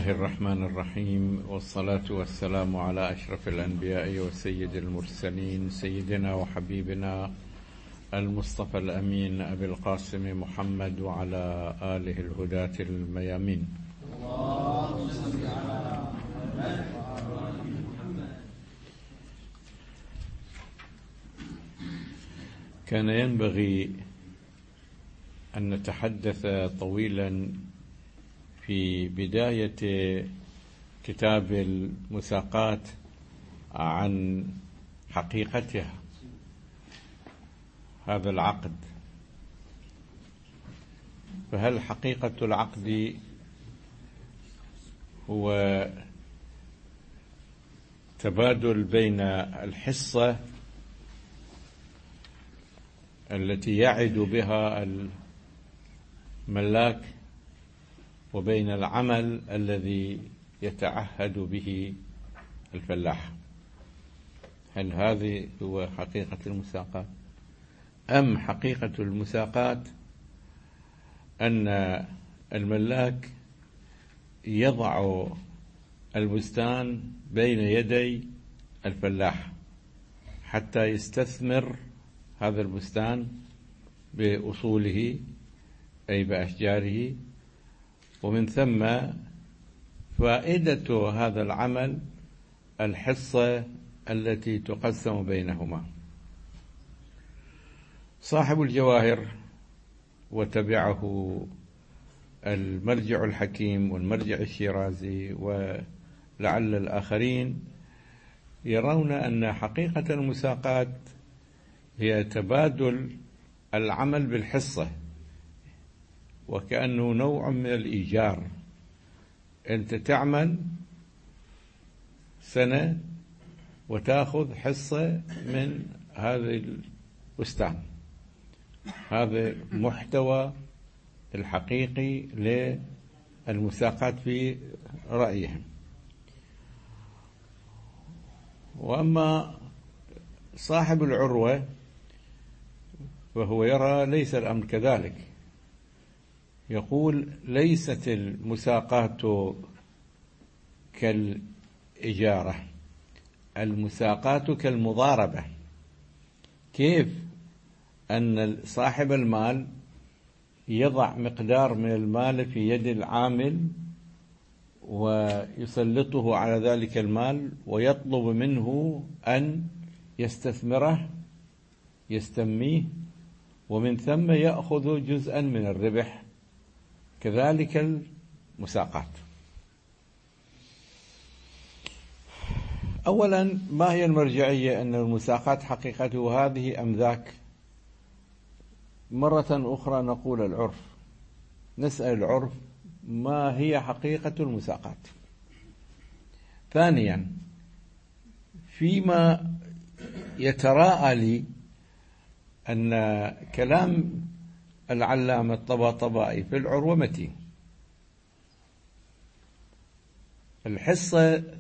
الله الرحمن الرحيم، والصلاة والسلام على أشرف الأنبياء وسيد المرسلين، سيدنا وحبيبنا المصطفى الأمين أبي القاسم محمد وعلى آله الهداة الميامين. اللهم صل على محمد. كان ينبغي أن نتحدث طويلا في بداية كتاب المساقات عن حقيقتها، هذا العقد. فهل حقيقة العقد هو تبادل بين الحصة التي يعد بها الملاك وبين العمل الذي يتعهد به الفلاح؟ هل هذه هو حقيقة المساقات، أم حقيقة المساقات أن الملاك يضع البستان بين يدي الفلاح حتى يستثمر هذا البستان بأصوله أي بأشجاره، ومن ثم فائدة هذا العمل الحصة التي تقسم بينهما؟ صاحب الجواهر وتبعه المرجع الحكيم والمرجع الشيرازي ولعل الآخرين يرون أن حقيقة المساقات هي تبادل العمل بالحصة، وكأنه نوع من الإيجار. أنت تعمل سنة وتأخذ حصة من هذا البستان. هذا محتوى الحقيقي للمساقات في رأيهم. وأما صاحب العروة فهو يرى ليس الأمر كذلك، يقول ليست المساقات كالإجارة، المساقات كالمضاربة. كيف؟ أن صاحب المال يضع مقدار من المال في يد العامل ويسلطه على ذلك المال ويطلب منه أن يستثمره، يستميه، ومن ثم يأخذ جزءا من الربح. كذلك المساقات. أولا، ما هي المرجعية أن المساقات حقيقته هذه أم ذاك؟ مرة أخرى نقول العرف، نسأل العرف ما هي حقيقة المساقات. ثانيا، فيما يتراءى لي أن كلام العلامة الطباطبائي في العروة متين. الحصة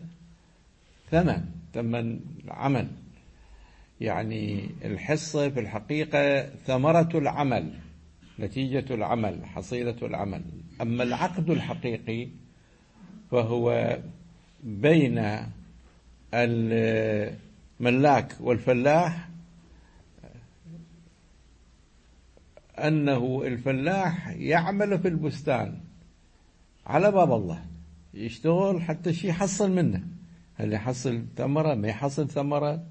ثمن عمل، يعني الحصة في الحقيقة ثمرة العمل، نتيجة العمل، حصيلة العمل. أما العقد الحقيقي فهو بين الملاك والفلاح، أنه الفلاح يعمل في البستان على باب الله، يشتغل حتى شيء يحصل منه، هل يحصل ثمرة ما يحصل ثمرة.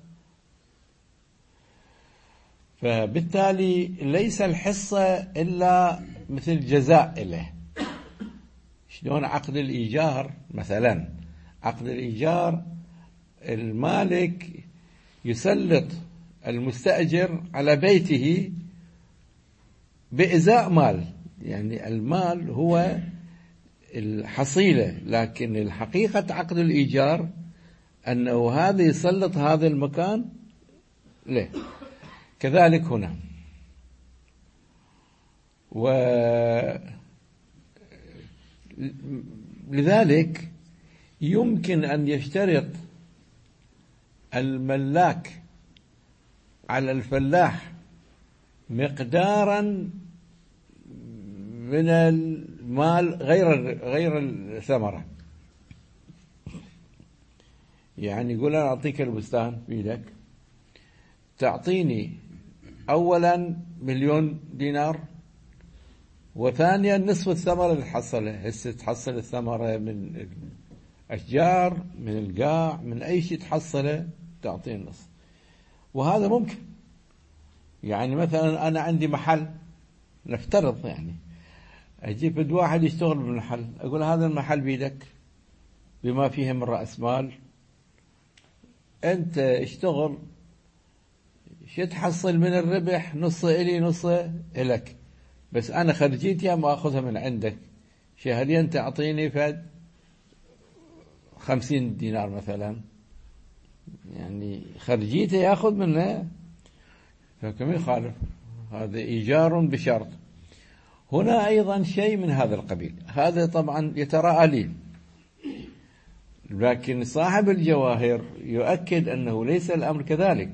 فبالتالي ليس الحصة إلا مثل جزاء له. شلون عقد الإيجار؟ مثلا عقد الإيجار المالك يسلط المستأجر على بيته بإزاء مال، يعني المال هو الحصيلة، لكن الحقيقة عقد الإيجار أنه هذا يسلط هذا المكان له. كذلك هنا. ولذلك يمكن أن يشترط الملاك على الفلاح مقدارا من المال غير الثمرة، يعني يقول أنا أعطيك البستان بيدك، تعطيني أولا 1,000,000 دينار، وثانيا نصف الثمرة اللي تحصله. هسه تحصل الثمرة من الأشجار، من القاع، من أي شيء تحصله تعطيه النصف. وهذا ممكن. يعني مثلا أنا عندي محل، نفترض يعني أجيب بد واحد يشتغل بالمحل، أقول هذا المحل بيدك بما فيه من رأس مال، أنت اشتغل، شو تحصل من الربح؟ نصه إلي نصه إلك، بس أنا خرجيتي ما أخذها من عندك شهريا، تعطيني فد 50 دينار مثلا، يعني خرجيته يأخذ منه، فكم يخالف؟ هذا إيجار بشرط. هنا أيضا شيء من هذا القبيل، هذا طبعا يتراءى لي، لكن صاحب الجواهر يؤكد أنه ليس الأمر كذلك،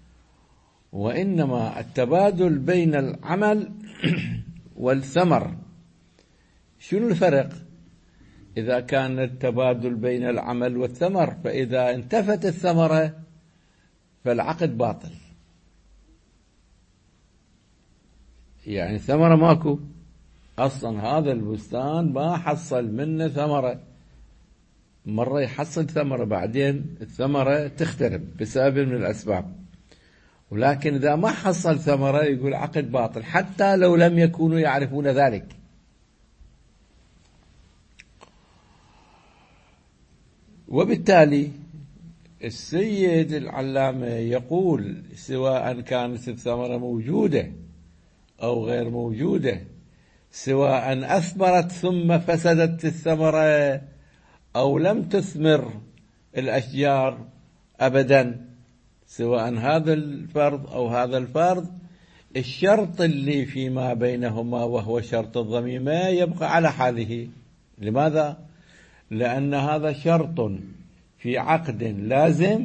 وإنما التبادل بين العمل والثمر. شنو الفرق؟ إذا كان التبادل بين العمل والثمر، فإذا انتفت الثمرة فالعقد باطل، يعني ثمرة ماكو أصلا، هذا البستان ما حصل منه ثمرة، مرة يحصل ثمرة بعدين الثمرة تخترب بسبب من الأسباب، ولكن إذا ما حصل ثمرة يقول عقد باطل حتى لو لم يكونوا يعرفون ذلك. وبالتالي السيد العلامة يقول سواء كانت الثمرة موجودة أو غير موجودة، سواء أثمرت ثم فسدت الثمرة أو لم تثمر الأشجار أبدا، سواء هذا الفرض أو هذا الفرض، الشرط اللي فيما بينهما وهو شرط الضميمة يبقى على حاله. لماذا؟ لأن هذا شرط في عقد لازم،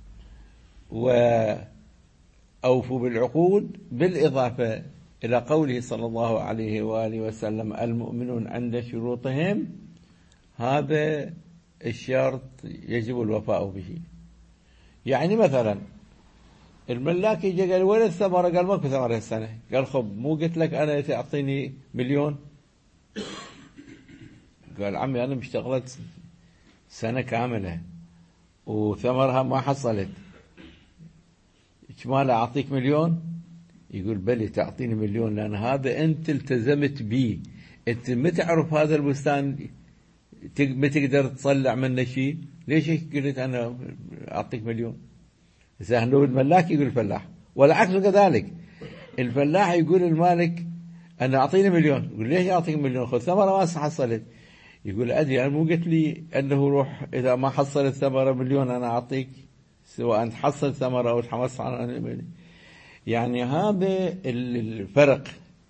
وأوفوا بالعقود، بالإضافة إلى قوله صلى الله عليه وآله وسلم المؤمنون عند شروطهم، هذا الشرط يجب الوفاء به. يعني مثلا الملاك يجي قال وين الثمرة؟ قال ماكو ثمرة السنة. قال خب مو قلت لك أنا تعطيني 1,000,000؟ قال عمي أنا اشتغلت سنة كاملة وثمرها ما حصلت، إجمالا أعطيك 1,000,000؟ يقول بلي تعطيني 1,000,000 لأن هذا أنت التزمت به، أنت ما تعرف هذا البستان ما تقدر تطلع منه شيء، ليش قلت أنا أعطيك 1,000,000؟ إذا هو الملاك يقول الفلاح، والعكس كذلك، الفلاح يقول المالك أنا أعطيني 1,000,000، يقول ليش أعطيك 1,000,000؟ خذ ثمرة ما حصلت. يقول أدري أنا مو قلت لي أنه روح إذا ما حصلت ثمرة 1,000,000 أنا أعطيك، سواء تحصل ثمرة أو تحصل عن. يعني هذا الفرق.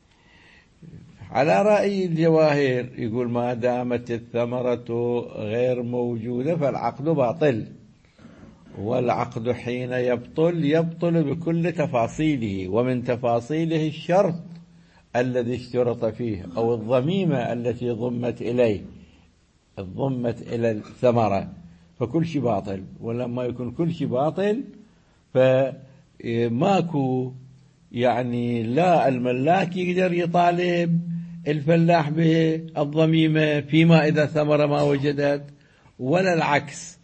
على رأي الجواهر يقول ما دامت الثمرة غير موجودة فالعقد باطل، والعقد حين يبطل بكل تفاصيله، ومن تفاصيله الشرط الذي اشترط فيه أو الضميمة التي ضمت إليه، ضمت إلى الثمرة، فكل شيء باطل. ولما يكون كل شيء باطل فماكو يعني لا الملاك يقدر يطالب الفلاح بالضميمة فيما إذا ثمرة ما وجدت، ولا العكس،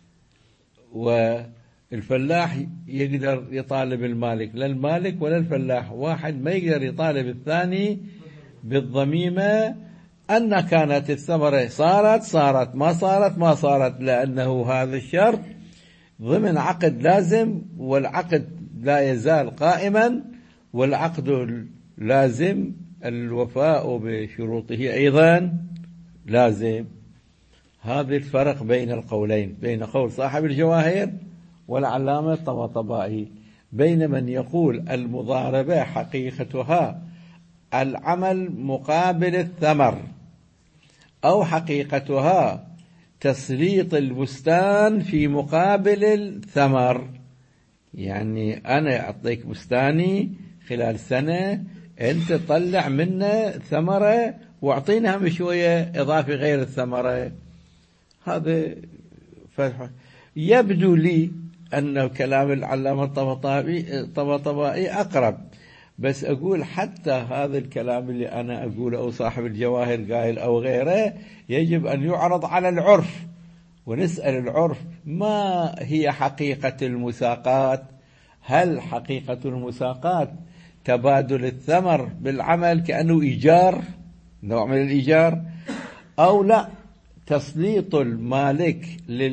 والفلاح يقدر يطالب المالك، لا المالك ولا الفلاح واحد ما يقدر يطالب الثاني بالضميمة أن كانت الثمرة صارت ما صارت، لأنه هذا الشرط ضمن عقد لازم، والعقد لا يزال قائما، والعقد لازم الوفاء بشروطه أيضا لازم. هذا الفرق بين القولين، بين قول صاحب الجواهر والعلامة الطباطبائي، بين من يقول المضاربة حقيقتها العمل مقابل الثمر، أو حقيقتها تسليط البستان في مقابل الثمر. يعني أنا أعطيك بستاني خلال سنة، أنت تطلع منه ثمرة واعطيناها بشوية إضافي غير الثمرة. هذا يبدو لي أن كلام العلامة الطباطبائي أقرب، بس أقول حتى هذا الكلام اللي أنا أقوله أو صاحب الجواهر قائل أو غيره يجب أن يعرض على العرف، ونسأل العرف ما هي حقيقة المساقات. هل حقيقة المساقات تبادل الثمر بالعمل كأنه إيجار، نوع من الإيجار، أو لا تسليط المالك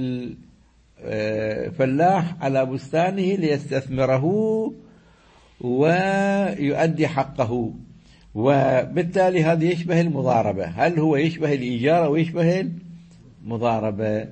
للفلاح على بستانه ليستثمره ويؤدي حقه، وبالتالي هذا يشبه المضاربة. هل هو يشبه الإيجار أو يشبه المضاربة؟ يعني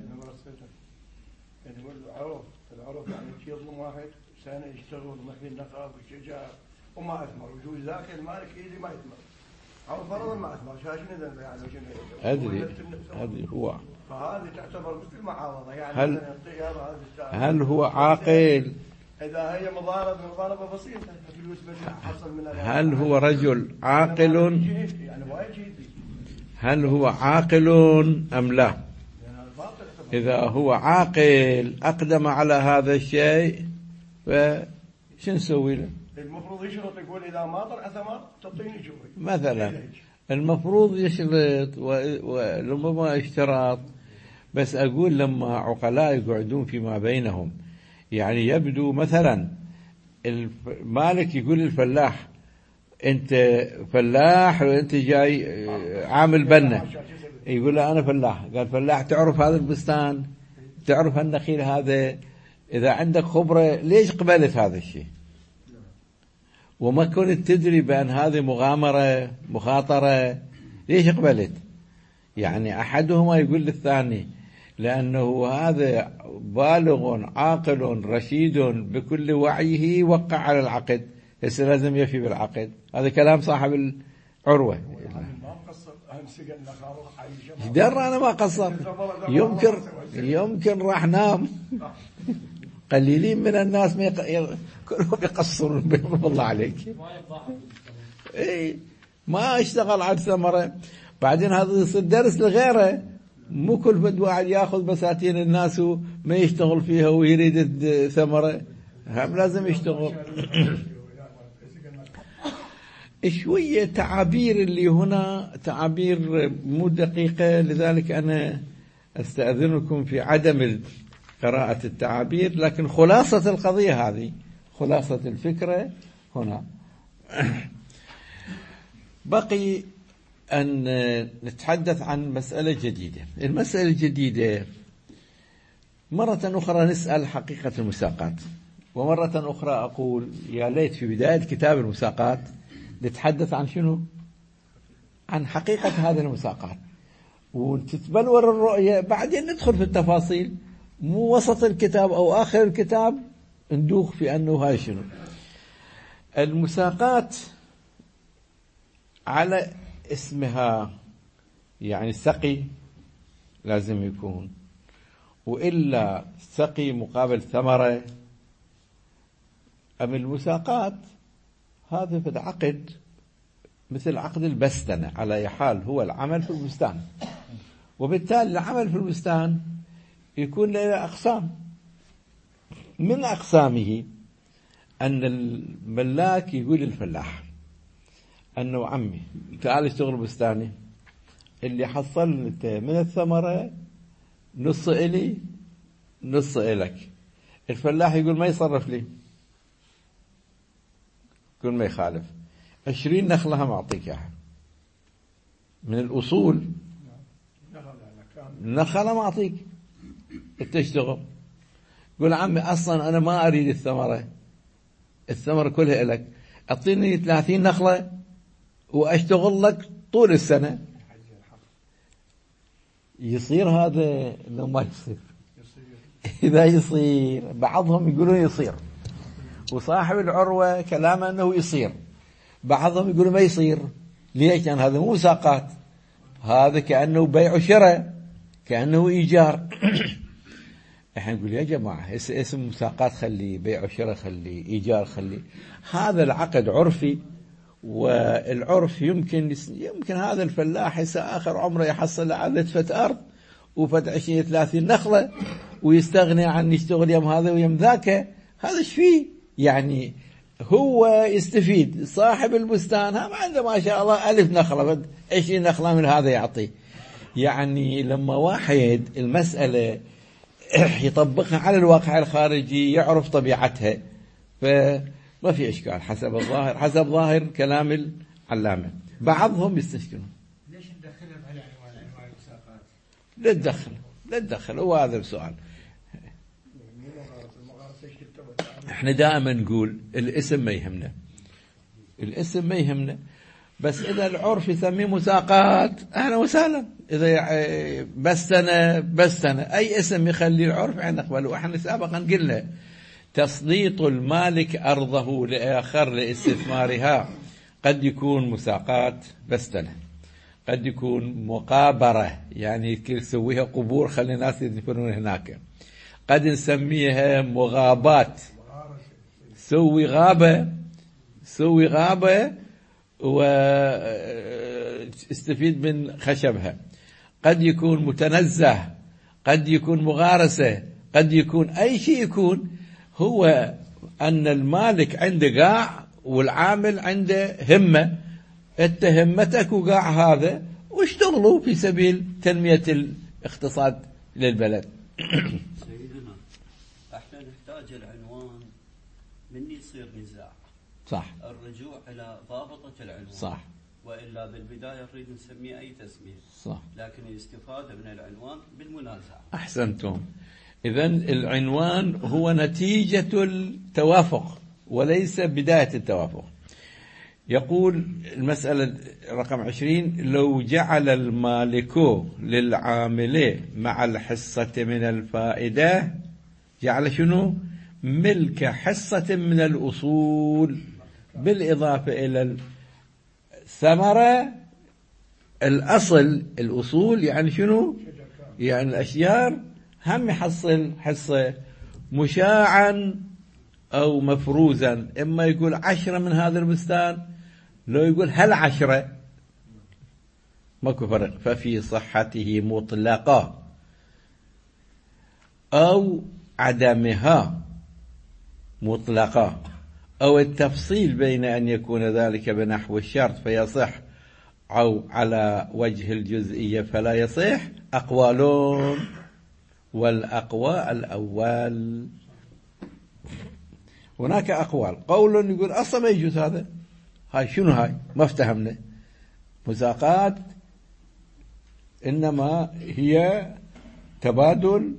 العرف يعني يظلم واحد سنة يشتغل ومثل النخل والشجر وما أثمر، ويجوز ذاك المالك إيدي ما يثمر، أو فرضا ما أثمر، شاشين ذنب يعني أدري هو، فهذه تعتبر مثل معاوضة. يعني هل هو عاقل؟ إذا هي مضاربة بسيطة فلوس بس حصل منها. هل هو رجل عاقل؟ يعني هل هو عاقل أم لا؟ إذا هو عاقل أقدم على هذا الشيء فشو نسوي له؟ المفروض يشرط، يقول إذا ما طلع ثمر تعطيني شوي مثلا، المفروض يشرط ولما اشتراط. بس أقول لما عقلاء يقعدون فيما بينهم، يعني يبدو مثلا المالك يقول للفلاح أنت فلاح وأنت جاي عامل بنا، يقول له أنا فلاح. قال فلاح تعرف هذا البستان، تعرف النخيل هذا، إذا عندك خبرة ليش قبلت هذا الشيء؟ وما كنت تدري بأن هذه مغامرة مخاطرة، ليش قبلت؟ يعني أحدهما يقول للثاني لأنه هذا بالغ عاقل رشيد بكل وعيه وقع على العقد، هسه لازم يفي بالعقد. هذا كلام صاحب العروة. درى أنا ما قصر، يمكن راح نام. قليلين من الناس كلهم يقصرون بالله عليك. ما اشتغل على الثمرة، بعدين هذا يصير درس لغيره. مو كل فد واحد ياخذ بساتين الناس وما يشتغل فيها ويريد الثمرة، هم لازم يشتغل. شوية تعابير اللي هنا تعابير مو دقيقة، لذلك أنا أستأذنكم في عدم قراءة التعابير، لكن خلاصة القضية هذه، خلاصة الفكرة هنا. بقي أن نتحدث عن مسألة جديدة. المسألة الجديدة مرة أخرى نسأل حقيقة المساقات، ومرة أخرى أقول يا ليت في بداية كتاب المساقات نتحدث عن شنو؟ عن حقيقة هذه المساقات، وتتبلور الرؤية، بعدين ندخل في التفاصيل، مو وسط الكتاب أو آخر الكتاب ندوخ في أنه هاي شنو. المساقات على اسمها يعني سقي لازم يكون، وإلا سقي مقابل ثمرة. أم المساقات هذا في العقد مثل عقد البستنة، على أي حال هو العمل في البستان، وبالتالي العمل في البستان يكون له أقسام. من أقسامه أن الملاك يقول للفلاح أنه عمي تعال اشتغل بستاني، اللي حصلت من الثمرة نص إلي نص إلك. الفلاح يقول ما يصرف لي، يقول ما يخالف، 20 نخلة ما أعطيك إياها من الأصول، نخلة ما أعطيك، أنت اشتغل. يقول عمي أصلا أنا ما أريد الثمرة، الثمرة كلها إلك، أعطيني 30 نخلة وأشتغل لك طول السنة. يصير هذا لو ما يصير؟ إذا يصير، بعضهم يقولون يصير، وصاحب العروة كلامه أنه يصير، بعضهم يقولون ما يصير. ليش؟ لأن هذا مو مساقات، هذا كأنه بيع وشراء، كأنه إيجار. احنا نقول يا جماعة اسم مساقات خلي، بيع وشراء خلي، إيجار خلي، هذا العقد عرفي، والعرف يمكن هذا الفلاح آخر عمره يحصل على لتفة أرض وفد 20-30 نخلة، ويستغني عن يشتغل يم هذا ويم ذاك، هذا ايش فيه؟ يعني هو يستفيد، صاحب البستان هم عنده ما شاء الله 1000 نخلة 20 نخلة من هذا يعطي. يعني لما واحد المسألة يطبقها على الواقع الخارجي يعرف طبيعتها، فما في إشكال حسب الظاهر، حسب ظاهر كلام العلامة. بعضهم يستشكلون ليش ندخلها بهالعنوان، عنوان المساقات؟ لا تدخل هو هذا السؤال. احنا دائما نقول الاسم ما يهمنا، الاسم ما يهمنا، بس اذا العرف يسميه مساقات اهلا وسهلا، اذا بس انا اي اسم يخلي العرف عندنا نقبله. واحنا سابقا قلنا تسليط المالك ارضه لاخر لاستثمارها قد يكون مساقات بستنه، قد يكون مقابرة يعني يسويها قبور خلي الناس يدفنون هناك، قد نسميها مغابات، سوي غابة واستفيد من خشبها، قد يكون متنزه، قد يكون مغارسة، قد يكون أي شيء يكون. هو أن المالك عنده قاع والعامل عنده همة، انت همتك وقاع هذا واشتغلوا في سبيل تنمية الاقتصاد للبلد. سيدنا احنا نحتاج العنوان من يصير نزاع، صح، الرجوع إلى ضابطة العنوان، صح، وإلا بالبداية نريد نسميه أي تسمية، صح، لكن الاستفادة من العنوان بالمنازعة. أحسنتم. إذن العنوان هو نتيجة التوافق وليس بداية التوافق. يقول المسألة رقم 20: لو جعل المالك للعامل مع الحصة من الفائدة، جعل شنو؟ ملك حصة من الأصول بالإضافة إلى الثمرة. الأصل الأصول يعني شنو؟ يعني الأشجار هم يحصل حصة مشاعا أو مفروزا، إما يقول 10 من هذا البستان، لو يقول هل 10 ماكو فرق. ففي صحته مطلقة أو عدمها مطلقة، أو التفصيل بين أن يكون ذلك بنحو الشرط فيصح أو على وجه الجزئية فلا يصح، أقوالون، والأقوى الأول. هناك أقوال، قول يقول أصلا ما يجوز هذا، هاي شنو هاي ما افتهمنا، مساقات إنما هي تبادل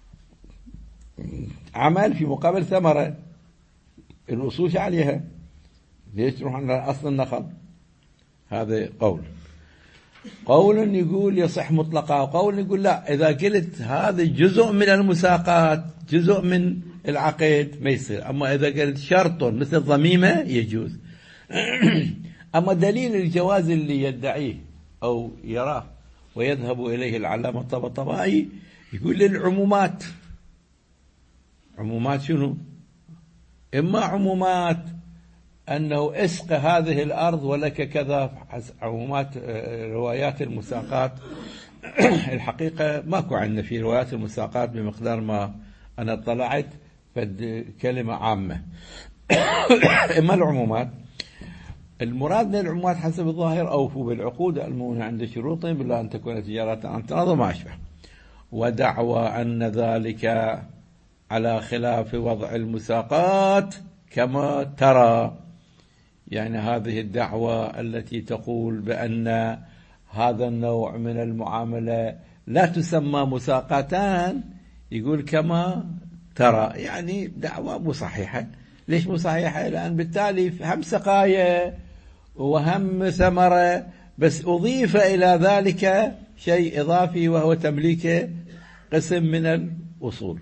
عمل في مقابل ثمرة، الأصول عليها، ليش تروح على أصل النخل؟ هذا قول يقول يصح مطلقا، وقول يقول لا، إذا قلت هذا جزء من المساقات جزء من العقد ما يصير، أما إذا قلت شرط مثل الضميمة يجوز. أما دليل الجواز اللي يدعيه أو يراه ويذهب إليه العلامة الطباطبائي يقول للعمومات. عمومات شنو؟ إما عمومات أنه اسق هذه الأرض ولك كذا، عمومات روايات المساقات الحقيقة ماكو عندنا في روايات المساقات بمقدار ما أنا اطلعت فد كلمة عامة. إما العمومات، المراد من العمومات حسب الظاهر أوفوا بالعقود المؤونة عند شروطهم بلا أن تكون تجارة عن تراض ما أشبه، ودعوى أن ذلك على خلاف وضع المساقات كما ترى. يعني هذه الدعوة التي تقول بأن هذا النوع من المعاملة لا تسمى مساقاتان، يقول كما ترى، يعني دعوة مو صحيحة. ليش مو صحيحة؟ لأن بالتالي هم سقاية وهم ثمرة، بس أضيف إلى ذلك شيء إضافي وهو تمليك قسم من الأصول،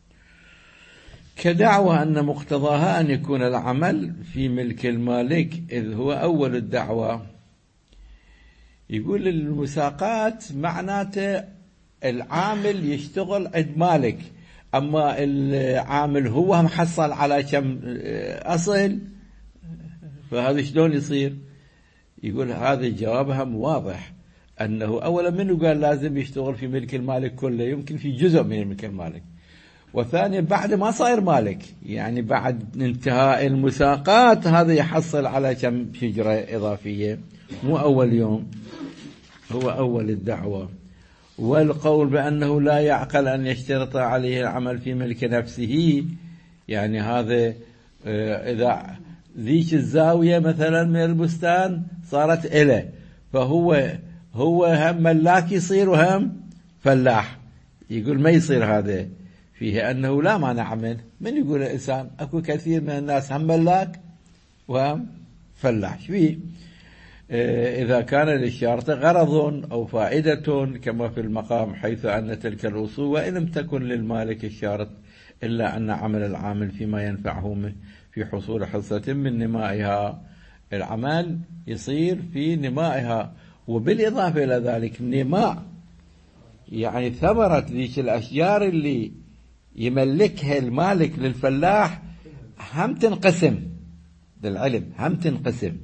كدعوى أن مقتضاها أن يكون العمل في ملك المالك، إذ هو أول الدعوة. يقول المساقات معناته العامل يشتغل عند مالك، أما العامل هو محصل على كم أصل، فهذا شلون يصير؟ يقول هذا جوابها واضح، أنه أولا منه قال لازم يشتغل في ملك المالك كله، يمكن في جزء من ملك المالك، وثانيا بعد ما صاير مالك، يعني بعد انتهاء المساقات هذا يحصل على كم شجرة إضافية، مو أول يوم، هو أول الدعوة. والقول بأنه لا يعقل أن يشترط عليه العمل في ملك نفسه، يعني هذا إذا ذيك الزاوية مثلا من البستان صارت إله، فهو هم ملاك يصير وهم فلاح، يقول ما يصير هذا، فيه أنه لا مانع منه. من يقول الإنسان أكو كثير من الناس هم ملاك وهم فلاح، فيه إذا كان للشارط غرض أو فائدة كما في المقام، حيث أن تلك الأصول وإن لم تكن للمالك الشارط إلا أن عمل العامل فيما ينفعه في حصول حصة من نمائها، العمل يصير في نمائها. وبالإضافة إلى ذلك نماء يعني ثمرة ذيك الأشجار اللي يملكها المالك للفلاح هم تنقسم للعلم، هم تنقسم،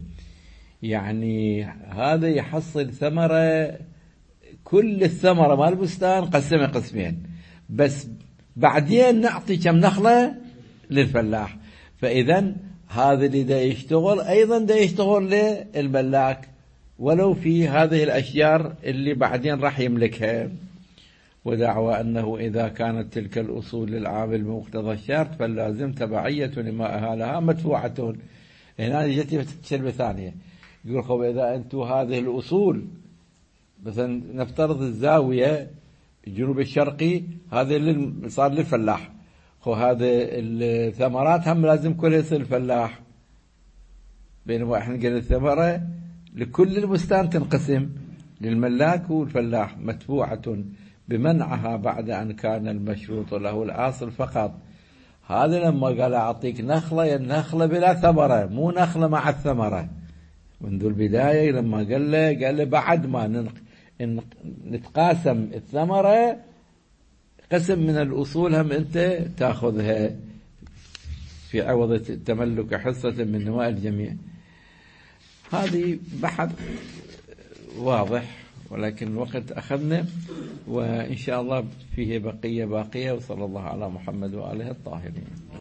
يعني هذا يحصل ثمرة، كل الثمرة مال البستان قسمها قسمين، بس بعدين نعطي كم نخلة للفلاح. فإذا هذا اللي دا يشتغل أيضا دا يشتغل للملاك ولو في هذه الأشجار اللي بعدين راح يملكها. ودعوى أنه إذا كانت تلك الأصول للعامل بمقتضى الشرط فاللازم تبعية نمائها لها مدفوعة. هنا جت كلمة ثانية، يقول خب إذا أنتم هذه الأصول مثلا نفترض الزاوية الجنوب الشرقي هذا اللي صار للفلاح، خو هذا الثمرات هم لازم كلها يصير الفلاح، بينما احنا قلنا الثمرة لكل البستان تنقسم للملاك والفلاح مدفوعة بمنعها بعد أن كان المشروط له الأصل فقط. هذا لما قال أعطيك نخلة، النخلة بلا ثمرة، مو نخلة مع الثمرة. منذ البداية لما قال له بعد ما نتقاسم الثمرة قسم من الأصول هم أنت تأخذها في عوض تملك حصة من نماء الجميع. هذه بحث واضح ولكن الوقت أخذنا، وإن شاء الله فيه بقية باقية. وصلى الله على محمد وآله الطاهرين.